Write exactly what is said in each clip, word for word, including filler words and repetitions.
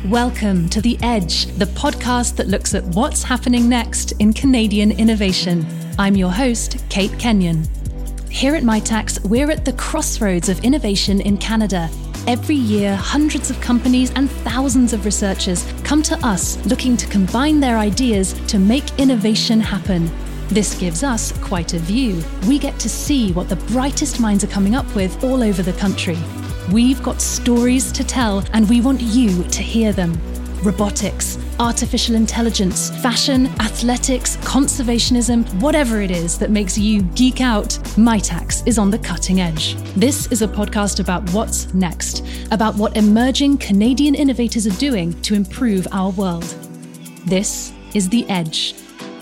Welcome to The Edge, the podcast that looks at what's happening next in Canadian innovation. I'm your host, Kate Kenyon. Here at Mitacs, we're at the crossroads of innovation in Canada. Every year, hundreds of companies and thousands of researchers come to us looking to combine their ideas to make innovation happen. This gives us quite a view. We get to see what the brightest minds are coming up with all over the country. We've got stories to tell, and we want you to hear them. Robotics, artificial intelligence, fashion, athletics, conservationism, whatever it is that makes you geek out, Mitacs is on the cutting edge. This is a podcast about what's next, about what emerging Canadian innovators are doing to improve our world. This is The Edge.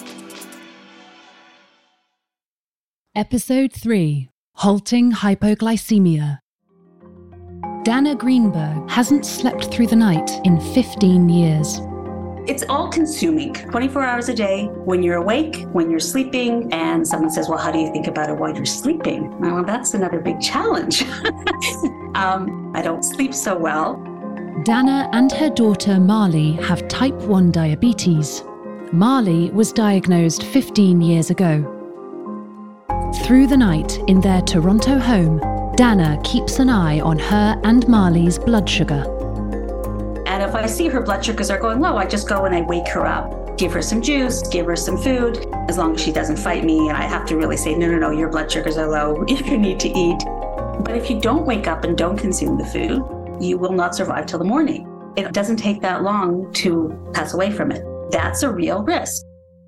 Episode three, Halting Hypoglycemia. Dana Greenberg hasn't slept through the night in fifteen years. It's all consuming, twenty-four hours a day, when you're awake, when you're sleeping, and someone says, well, how do you think about it while you're sleeping? Well, that's another big challenge. um, I don't sleep so well. Dana and her daughter Marley have type one diabetes. Marley was diagnosed fifteen years ago. Through the night in their Toronto home, Dana keeps an eye on her and Marley's blood sugar. And if I see her blood sugars are going low, I just go and I wake her up, give her some juice, give her some food, as long as she doesn't fight me. And I have to really say, no, no, no, your blood sugars are low. You need to eat. But if you don't wake up and don't consume the food, you will not survive till the morning. It doesn't take that long to pass away from it. That's a real risk.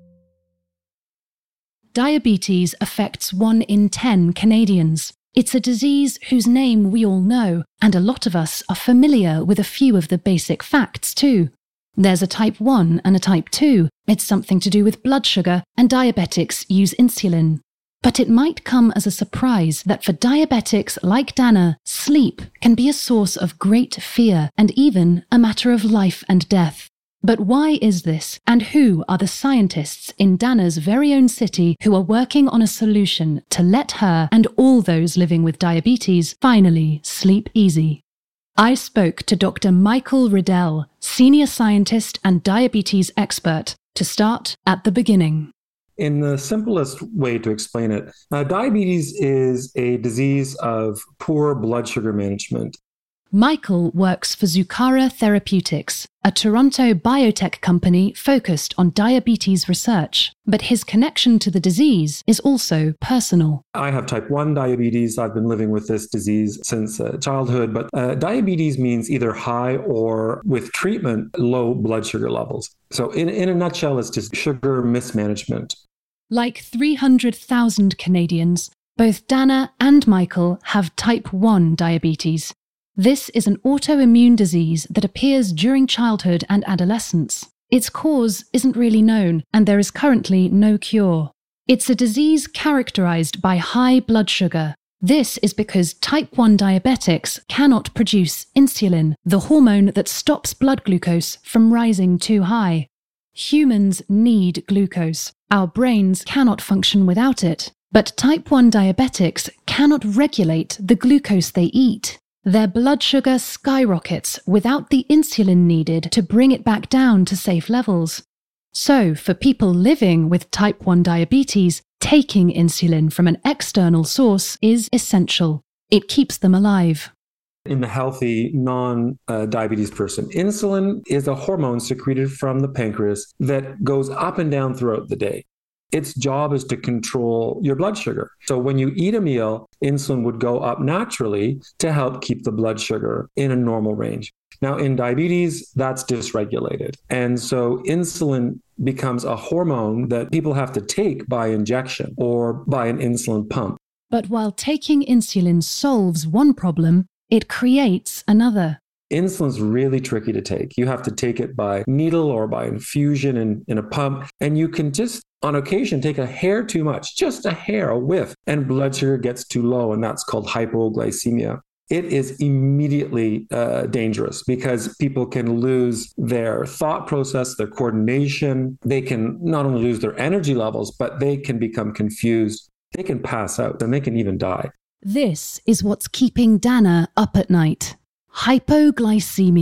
Diabetes affects one in ten Canadians. It's a disease whose name we all know, and a lot of us are familiar with a few of the basic facts too. There's a type one and a type two. It's something to do with blood sugar, and diabetics use insulin. But it might come as a surprise that for diabetics like Dana, sleep can be a source of great fear and even a matter of life and death. But why is this, and who are the scientists in Dana's very own city who are working on a solution to let her and all those living with diabetes finally sleep easy? I spoke to Doctor Michael Riddell, senior scientist and diabetes expert, to start at the beginning. In the simplest way to explain it, uh, diabetes is a disease of poor blood sugar management. Michael works for Zuccara Therapeutics, a Toronto biotech company focused on diabetes research. But his connection to the disease is also personal. I have type one diabetes. I've been living with this disease since uh, childhood. But uh, diabetes means either high or, with treatment, low blood sugar levels. So in, in a nutshell, it's just sugar mismanagement. Like three hundred thousand Canadians, both Dana and Michael have type one diabetes. This is an autoimmune disease that appears during childhood and adolescence. Its cause isn't really known, and there is currently no cure. It's a disease characterized by high blood sugar. This is because type one diabetics cannot produce insulin, the hormone that stops blood glucose from rising too high. Humans need glucose. Our brains cannot function without it. But type one diabetics cannot regulate the glucose they eat. Their blood sugar skyrockets without the insulin needed to bring it back down to safe levels. So, for people living with type one diabetes, taking insulin from an external source is essential. It keeps them alive. In the healthy non-diabetes person, insulin is a hormone secreted from the pancreas that goes up and down throughout the day. Its job is to control your blood sugar. So when you eat a meal, insulin would go up naturally to help keep the blood sugar in a normal range. Now, in diabetes, that's dysregulated. And so insulin becomes a hormone that people have to take by injection or by an insulin pump. But while taking insulin solves one problem, it creates another. Insulin's really tricky to take. You have to take it by needle or by infusion in, in a pump. And you can just, on occasion, take a hair too much, just a hair, a whiff, and blood sugar gets too low. And that's called hypoglycemia. It is immediately uh, dangerous because people can lose their thought process, their coordination. They can not only lose their energy levels, but they can become confused. They can pass out and they can even die. This is what's keeping Dana up at night. Hypoglycemia,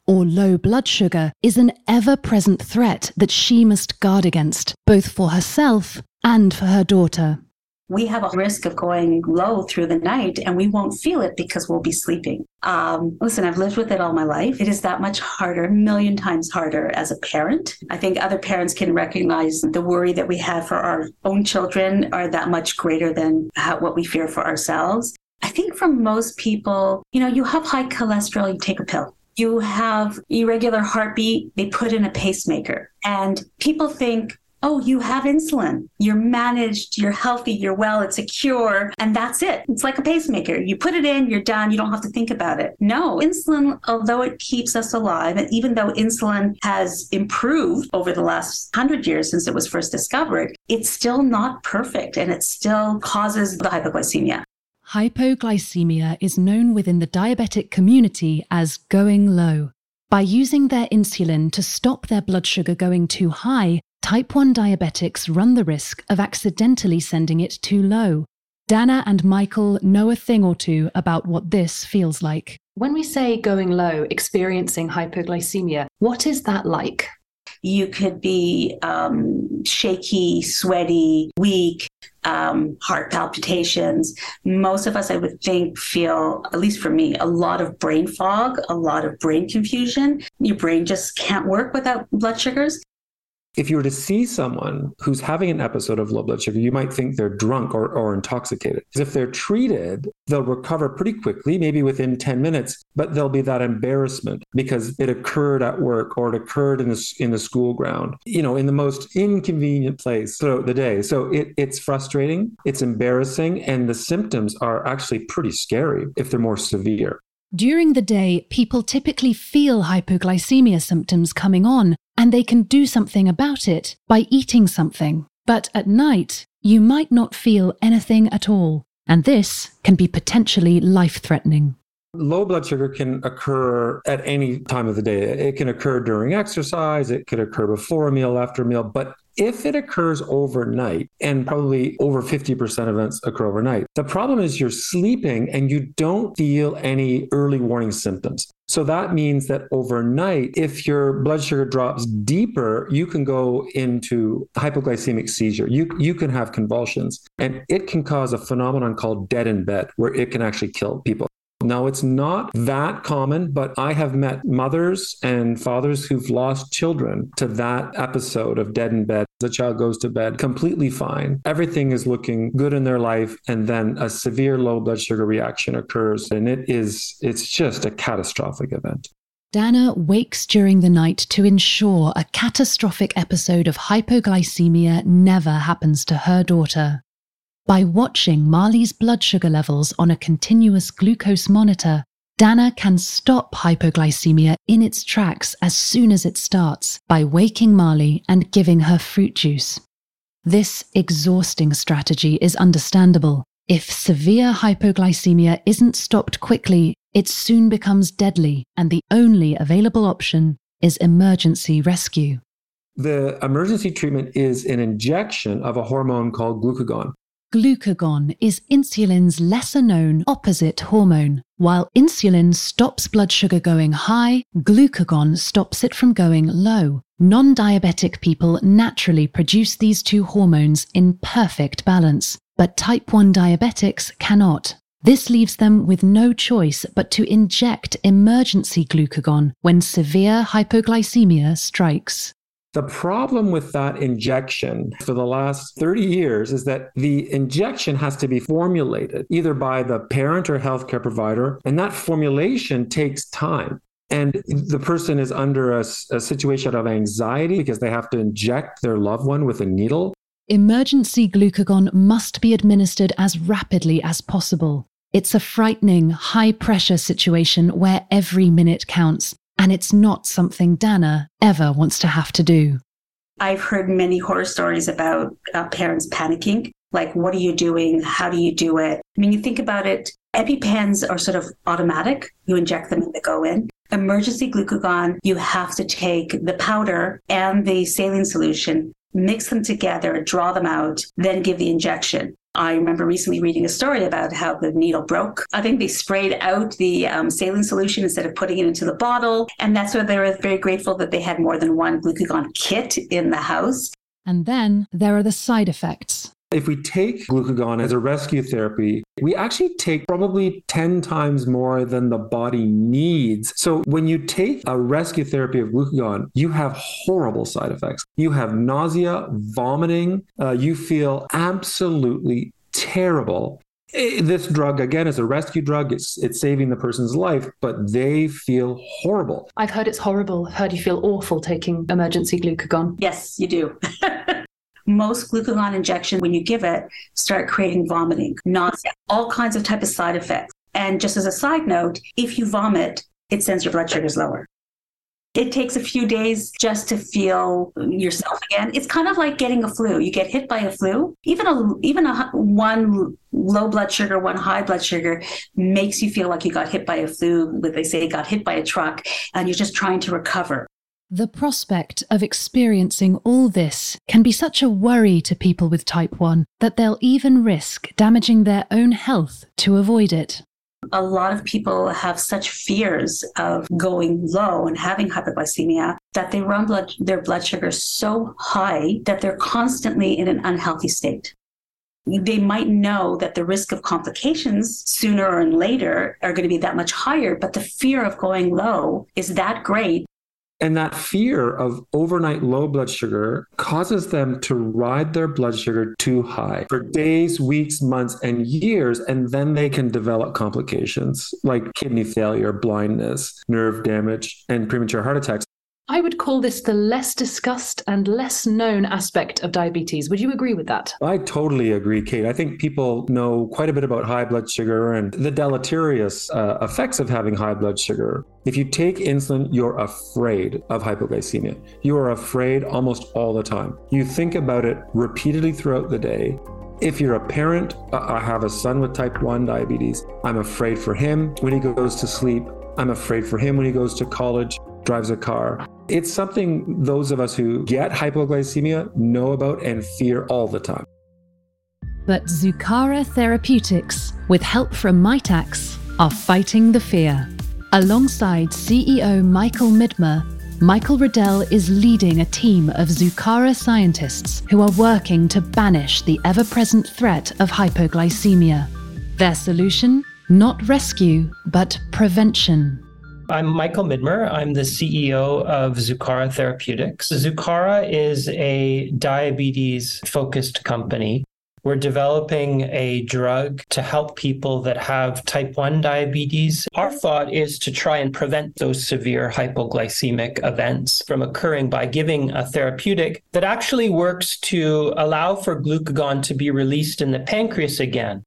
or low blood sugar is an ever-present threat that she must guard against, both for herself and for her daughter. We have a risk of going low through the night and we won't feel it because we'll be sleeping. Um, listen, I've lived with it all my life. It is that much harder, a million times harder as a parent. I think other parents can recognize the worry that we have for our own children are that much greater than how, what we fear for ourselves. I think for most people, you know, you have high cholesterol, you take a pill. You have irregular heartbeat, they put in a pacemaker. And people think, oh, you have insulin. You're managed, you're healthy, you're well, it's a cure, and that's it. It's like a pacemaker. You put it in, you're done, you don't have to think about it. No, insulin, although it keeps us alive, and even though insulin has improved over the last hundred years since it was first discovered, it's still not perfect, and it still causes the hypoglycemia. Hypoglycemia is known within the diabetic community as going low. By using their insulin to stop their blood sugar going too high, type one diabetics run the risk of accidentally sending it too low. Dana and Michael know a thing or two about what this feels like. When we say going low, experiencing hypoglycemia, what is that like? You could be um, shaky, sweaty, weak, um, heart palpitations. Most of us, I would think, feel, at least for me, a lot of brain fog, a lot of brain confusion. Your brain just can't work without blood sugars. If you were to see someone who's having an episode of low blood sugar, you might think they're drunk or, or intoxicated. Because if they're treated, they'll recover pretty quickly, maybe within ten minutes, but there'll be that embarrassment because it occurred at work or it occurred in the, in the school ground, you know, in the most inconvenient place throughout the day. So it, it's frustrating, it's embarrassing, and the symptoms are actually pretty scary if they're more severe. During the day, people typically feel hypoglycemia symptoms coming on, and they can do something about it by eating something. But at night, you might not feel anything at all, and this can be potentially life-threatening. Low blood sugar can occur at any time of the day. It can occur during exercise, it could occur before a meal, after a meal, but if it occurs overnight, and probably over fifty percent of events occur overnight, the problem is you're sleeping and you don't feel any early warning symptoms. So that means that overnight, if your blood sugar drops deeper, you can go into hypoglycemic seizure. You, you can have convulsions, and it can cause a phenomenon called dead in bed, where it can actually kill people. Now, it's not that common, but I have met mothers and fathers who've lost children to that episode of dead in bed. The child goes to bed completely fine. Everything is looking good in their life, and then a severe low blood sugar reaction occurs, and it is, it's just a catastrophic event. Dana wakes during the night to ensure a catastrophic episode of hypoglycemia never happens to her daughter. By watching Marley's blood sugar levels on a continuous glucose monitor, Dana can stop hypoglycemia in its tracks as soon as it starts by waking Marley and giving her fruit juice. This exhausting strategy is understandable. If severe hypoglycemia isn't stopped quickly, it soon becomes deadly, and the only available option is emergency rescue. The emergency treatment is an injection of a hormone called glucagon. Glucagon is insulin's lesser-known opposite hormone. While insulin stops blood sugar going high, glucagon stops it from going low. Non-diabetic people naturally produce these two hormones in perfect balance, but type one diabetics cannot. This leaves them with no choice but to inject emergency glucagon when severe hypoglycemia strikes. The problem with that injection for the last thirty years is that the injection has to be formulated either by the parent or healthcare provider, and that formulation takes time. And the person is under a, a situation of anxiety because they have to inject their loved one with a needle. Emergency glucagon must be administered as rapidly as possible. It's a frightening, high-pressure situation where every minute counts. And it's not something Dana ever wants to have to do. I've heard many horror stories about uh, parents panicking. Like, what are you doing? How do you do it? I mean, you think about it, EpiPens are sort of automatic. You inject them and they go in. Emergency glucagon, you have to take the powder and the saline solution, mix them together, draw them out, then give the injection. I remember recently reading a story about how the needle broke. I think they sprayed out the um, saline solution instead of putting it into the bottle. And that's why they were very grateful that they had more than one glucagon kit in the house. And then there are the side effects. If we take glucagon as a rescue therapy, we actually take probably ten times more than the body needs. So when you take a rescue therapy of glucagon, you have horrible side effects. You have nausea, vomiting. Uh, you feel absolutely terrible. This drug, again, is a rescue drug. It's it's saving the person's life, but they feel horrible. I've heard it's horrible. I've heard you feel awful taking emergency glucagon. Yes, you do. Most glucagon injection, when you give it, start creating vomiting, nausea, all kinds of type of side effects. And just as a side note, if you vomit, it sends your blood sugars lower. It takes a few days just to feel yourself again. It's kind of like getting a flu. You get hit by a flu. Even a even a one low blood sugar, one high blood sugar makes you feel like you got hit by a flu. What they say, got hit by a truck, and you're just trying to recover. The prospect of experiencing all this can be such a worry to people with type one that they'll even risk damaging their own health to avoid it. A lot of people have such fears of going low and having hypoglycemia that they run blood, their blood sugar so high that they're constantly in an unhealthy state. They might know that the risk of complications sooner or later are going to be that much higher, but the fear of going low is that great. And that fear of overnight low blood sugar causes them to ride their blood sugar too high for days, weeks, months, and years, and then they can develop complications like kidney failure, blindness, nerve damage, and premature heart attacks. I would call this the less discussed and less known aspect of diabetes. Would you agree with that? I totally agree, Kate. I think people know quite a bit about high blood sugar and the deleterious uh, effects of having high blood sugar. If you take insulin, you're afraid of hypoglycemia. You are afraid almost all the time. You think about it repeatedly throughout the day. If you're a parent, I have a son with type one diabetes. I'm afraid for him when he goes to sleep. I'm afraid for him when he goes to college, drives a car. It's something those of us who get hypoglycemia know about and fear all the time. But Zuccara Therapeutics, with help from Mitax, are fighting the fear. Alongside C E O Michael Midmer, Michael Riddell is leading a team of Zuccara scientists who are working to banish the ever-present threat of hypoglycemia. Their solution? Not rescue, but prevention. I'm Michael Midmer. I'm the C E O of Zuccara Therapeutics. Zuccara is a diabetes-focused company. We're developing a drug to help people that have type one diabetes. Our thought is to try and prevent those severe hypoglycemic events from occurring by giving a therapeutic that actually works to allow for glucagon to be released in the pancreas again.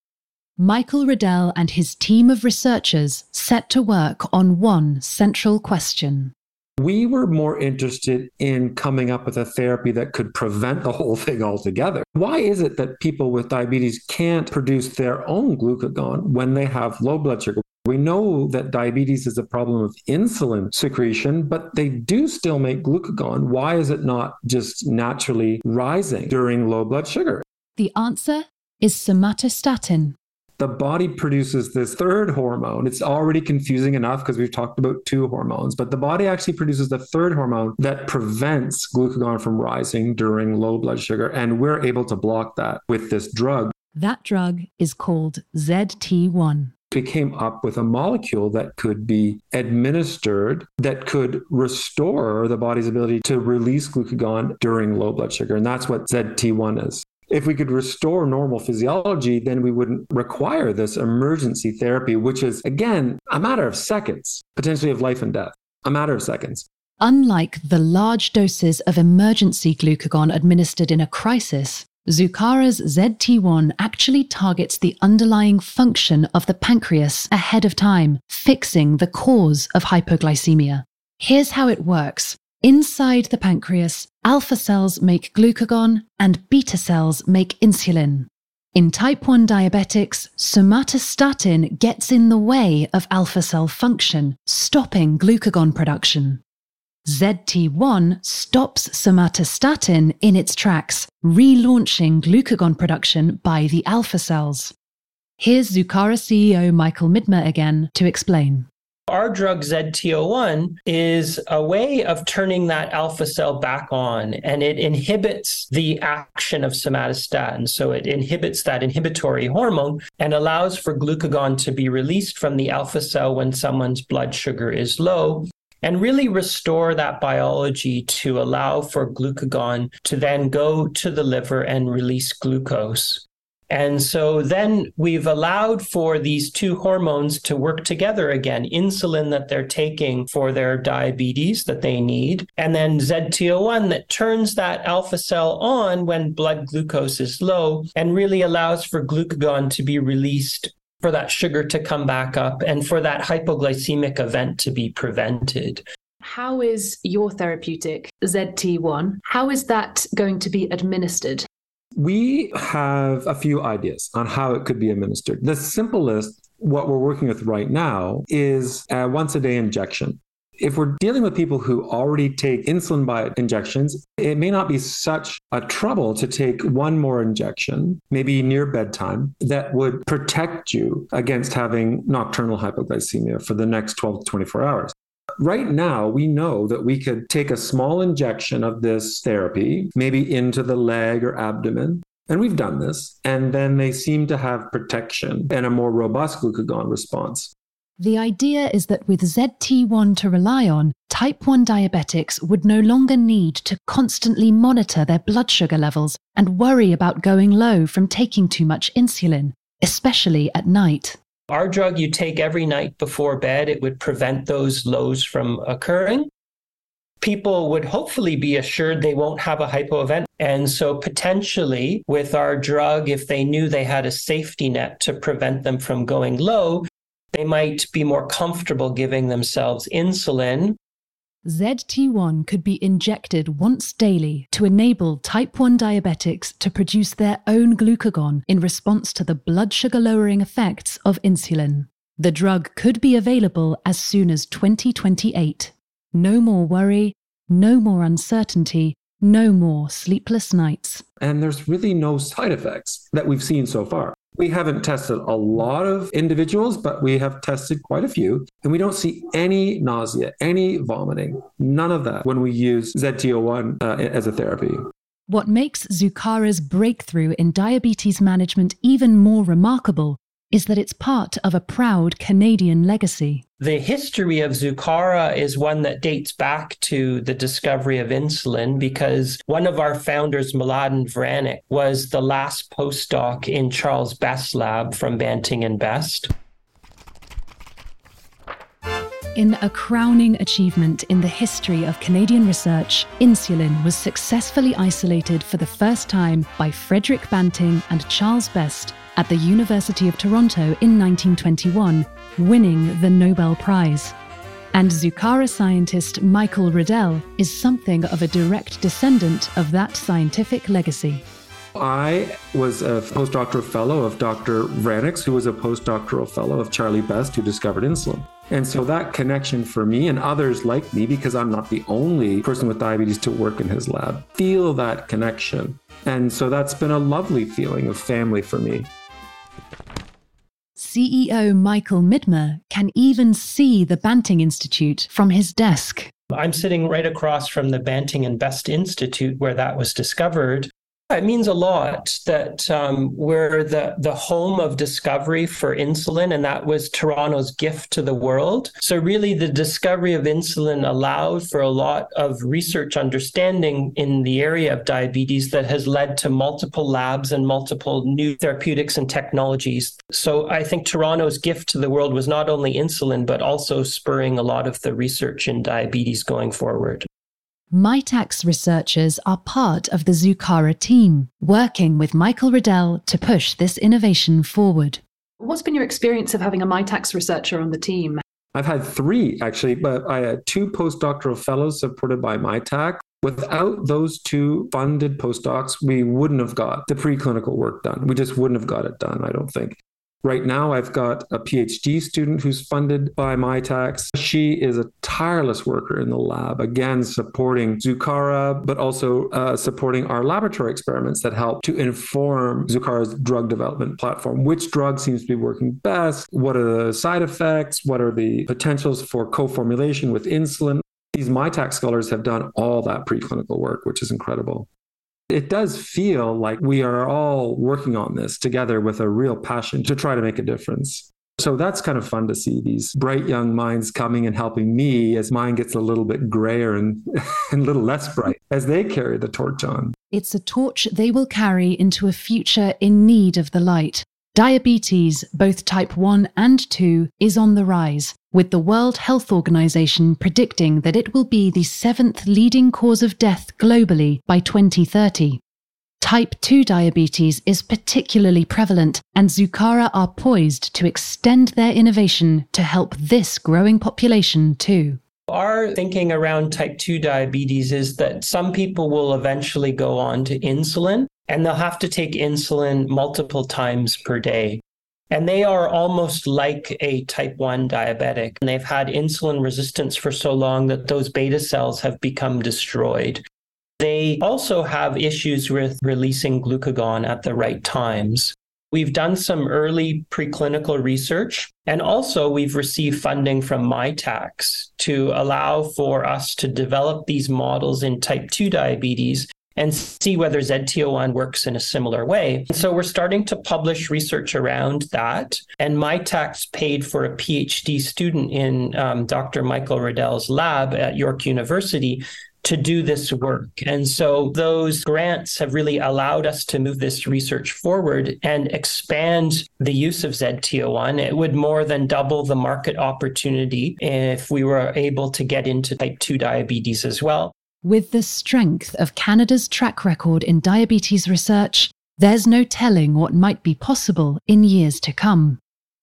Michael Riddell and his team of researchers set to work on one central question. We were more interested in coming up with a therapy that could prevent the whole thing altogether. Why is it that people with diabetes can't produce their own glucagon when they have low blood sugar? We know that diabetes is a problem of insulin secretion, but they do still make glucagon. Why is it not just naturally rising during low blood sugar? The answer is somatostatin. The body produces this third hormone. It's already confusing enough because we've talked about two hormones, but the body actually produces the third hormone that prevents glucagon from rising during low blood sugar, and we're able to block that with this drug. That drug is called Z T one. We came up with a molecule that could be administered that could restore the body's ability to release glucagon during low blood sugar, and that's what Z T one is. If we could restore normal physiology, then we wouldn't require this emergency therapy, which is, again, a matter of seconds, potentially of life and death, a matter of seconds. Unlike the large doses of emergency glucagon administered in a crisis, Zucara's Z T one actually targets the underlying function of the pancreas ahead of time, fixing the cause of hypoglycemia. Here's how it works. Inside the pancreas, alpha cells make glucagon and beta cells make insulin. In type one diabetics, somatostatin gets in the way of alpha cell function, stopping glucagon production. Z T one stops somatostatin in its tracks, relaunching glucagon production by the alpha cells. Here's Zuccara C E O Michael Midmer again to explain. Our drug Z T zero one is a way of turning that alpha cell back on, and it inhibits the action of somatostatin. So it inhibits that inhibitory hormone and allows for glucagon to be released from the alpha cell when someone's blood sugar is low, and really restore that biology to allow for glucagon to then go to the liver and release glucose. And so then we've allowed for these two hormones to work together again, insulin that they're taking for their diabetes that they need, and then Z T zero one that turns that alpha cell on when blood glucose is low and really allows for glucagon to be released, for that sugar to come back up, and for that hypoglycemic event to be prevented. How is your therapeutic Z T one, how is that going to be administered? We have a few ideas on how it could be administered. The simplest, what we're working with right now, is a once-a-day injection. If we're dealing with people who already take insulin by injections, it may not be such a trouble to take one more injection, maybe near bedtime, that would protect you against having nocturnal hypoglycemia for the next twelve to twenty-four hours. Right now, we know that we could take a small injection of this therapy, maybe into the leg or abdomen, and we've done this, and then they seem to have protection and a more robust glucagon response. The idea is that with Z T one to rely on, type one diabetics would no longer need to constantly monitor their blood sugar levels and worry about going low from taking too much insulin, especially at night. Our drug you take every night before bed, it would prevent those lows from occurring. People would hopefully be assured they won't have a hypo event. And so potentially with our drug, if they knew they had a safety net to prevent them from going low, they might be more comfortable giving themselves insulin. Z T one could be injected once daily to enable type one diabetics to produce their own glucagon in response to the blood sugar lowering effects of insulin. The drug could be available as soon as twenty twenty-eight. No more worry, no more uncertainty, no more sleepless nights. And there's really no side effects that we've seen so far. We haven't tested a lot of individuals, but we have tested quite a few, and we don't see any nausea, any vomiting, none of that when we use Z T zero one uh, as a therapy. What makes Zucara's breakthrough in diabetes management even more remarkable is that it's part of a proud Canadian legacy. The history of Zuccara is one that dates back to the discovery of insulin, because one of our founders, Mladen Vranic, was the last postdoc in Charles Best's lab from Banting and Best. In a crowning achievement in the history of Canadian research, insulin was successfully isolated for the first time by Frederick Banting and Charles Best at the University of Toronto in nineteen twenty-one, winning the Nobel Prize. And Zuccara scientist Michael Riddell is something of a direct descendant of that scientific legacy. I was a postdoctoral fellow of Doctor Vranic, who was a postdoctoral fellow of Charlie Best, who discovered insulin. And so that connection for me and others like me, because I'm not the only person with diabetes to work in his lab, feel that connection. And so that's been a lovely feeling of family for me. C E O Michael Midmer can even see the Banting Institute from his desk. I'm sitting right across from the Banting and Best Institute where that was discovered. It means a lot that um, we're the, the home of discovery for insulin, and that was Toronto's gift to the world. So really the discovery of insulin allowed for a lot of research understanding in the area of diabetes that has led to multiple labs and multiple new therapeutics and technologies. So I think Toronto's gift to the world was not only insulin, but also spurring a lot of the research in diabetes going forward. Mitacs researchers are part of the Zuccara team, working with Michael Riddell to push this innovation forward. What's been your experience of having a Mitacs researcher on the team? I've had three, actually, but I had two postdoctoral fellows supported by Mitacs. Without those two funded postdocs, we wouldn't have got the preclinical work done. We just wouldn't have got it done, I don't think. Right now, I've got a PhD student who's funded by Mitacs. She is a tireless worker in the lab, again, supporting Zuccara, but also uh, supporting our laboratory experiments that help to inform Zucara's drug development platform. Which drug seems to be working best? What are the side effects? What are the potentials for co-formulation with insulin? These Mitacs scholars have done all that preclinical work, which is incredible. It does feel like we are all working on this together with a real passion to try to make a difference. So that's kind of fun to see these bright young minds coming and helping me as mine gets a little bit grayer and, and a little less bright as they carry the torch on. It's a torch they will carry into a future in need of the light. Diabetes, both type one and two, is on the rise, with the World Health Organization predicting that it will be the seventh leading cause of death globally by twenty thirty. Type two diabetes is particularly prevalent, and Zuccara are poised to extend their innovation to help this growing population too. Our thinking around type two diabetes is that some people will eventually go on to insulin, and they'll have to take insulin multiple times per day. And they are almost like a type one diabetic. And they've had insulin resistance for so long that those beta cells have become destroyed. They also have issues with releasing glucagon at the right times. We've done some early preclinical research, and also we've received funding from Mitacs to allow for us to develop these models in type two diabetes and see whether Z T O one works in a similar way. So we're starting to publish research around that. And Mitacs paid for a PhD student in um, Doctor Michael Riddell's lab at York University to do this work. And so those grants have really allowed us to move this research forward and expand the use of Z T O one. It would more than double the market opportunity if we were able to get into type two diabetes as well. With the strength of Canada's track record in diabetes research, there's no telling what might be possible in years to come.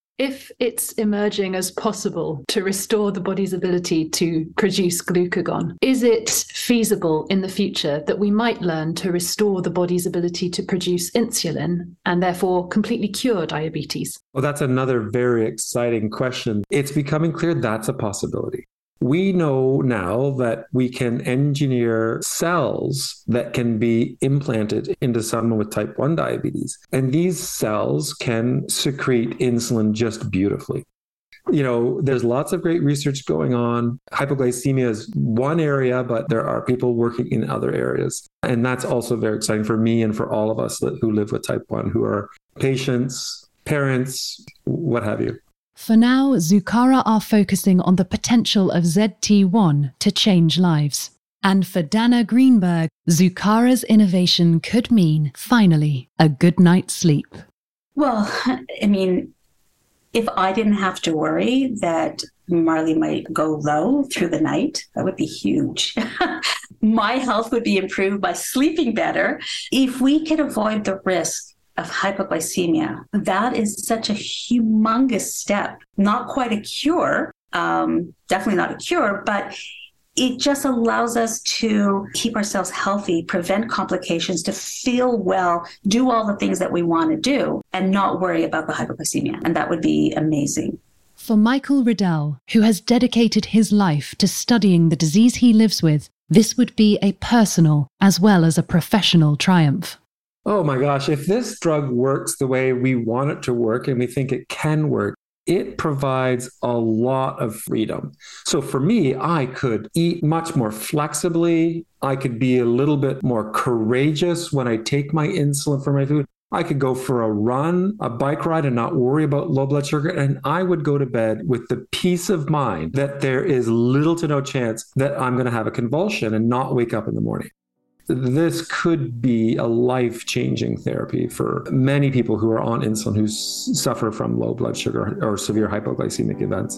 If it's emerging as possible to restore the body's ability to produce glucagon, is it feasible in the future that we might learn to restore the body's ability to produce insulin and therefore completely cure diabetes? Well, that's another very exciting question. It's becoming clear that's a possibility. We know now that we can engineer cells that can be implanted into someone with type one diabetes. And these cells can secrete insulin just beautifully. You know, there's lots of great research going on. Hypoglycemia is one area, but there are people working in other areas. And that's also very exciting for me and for all of us who live with type one, who are patients, parents, what have you. For now, Zuccara are focusing on the potential of Z T one to change lives. And for Dana Greenberg, Zucara's innovation could mean, finally, a good night's sleep. Well, I mean, if I didn't have to worry that Marley might go low through the night, that would be huge. My health would be improved by sleeping better. If we could avoid the risk of hypoglycemia, that is such a humongous step. Not quite a cure, um, definitely not a cure, but it just allows us to keep ourselves healthy, prevent complications, to feel well, do all the things that we want to do, and not worry about the hypoglycemia. And that would be amazing. For Michael Riddell, who has dedicated his life to studying the disease he lives with, this would be a personal as well as a professional triumph. Oh my gosh, if this drug works the way we want it to work and we think it can work, it provides a lot of freedom. So for me, I could eat much more flexibly. I could be a little bit more courageous when I take my insulin for my food. I could go for a run, a bike ride, and not worry about low blood sugar. And I would go to bed with the peace of mind that there is little to no chance that I'm going to have a convulsion and not wake up in the morning. This could be a life-changing therapy for many people who are on insulin who s- suffer from low blood sugar or severe hypoglycemic events.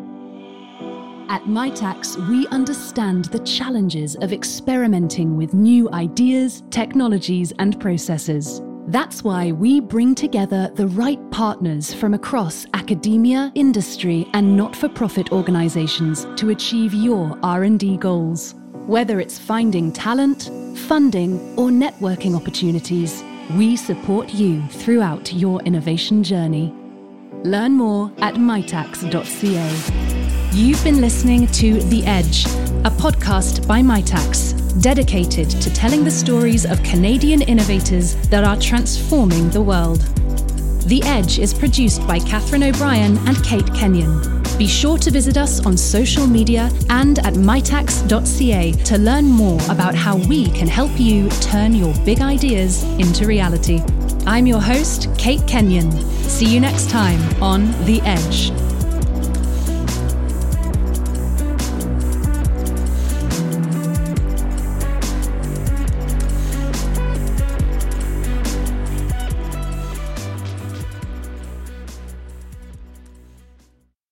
At Mitacs, we understand the challenges of experimenting with new ideas, technologies, and processes. That's why we bring together the right partners from across academia, industry, and not-for-profit organizations to achieve your R and D goals. Whether it's finding talent, funding, or networking opportunities, we support you throughout your innovation journey. Learn more at mitax dot c a. You've been listening to The Edge, a podcast by Mitax, dedicated to telling the stories of Canadian innovators that are transforming the world. The Edge is produced by Catherine O'Brien and Kate Kenyon. Be sure to visit us on social media and at mitax dot c a to learn more about how we can help you turn your big ideas into reality. I'm your host, Kate Kenyon. See you next time on The Edge.